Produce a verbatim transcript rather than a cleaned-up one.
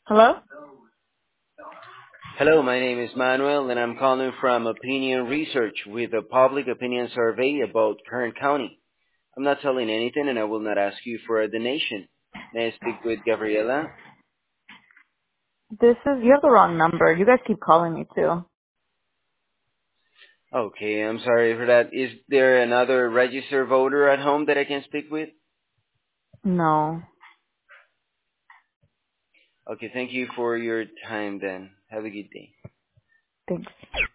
Hello? Hello, my name is Manuel, and I'm calling from Opinion Research with a public opinion survey about Kern County. I'm not telling anything, and I will not ask you for a donation. May I speak with Gabriela? This is, you have the wrong number. You guys keep calling me too. Okay, I'm sorry for that. Is there another registered voter at home that I can speak with? No. Okay, thank you for your time then. Have a good day. Thanks.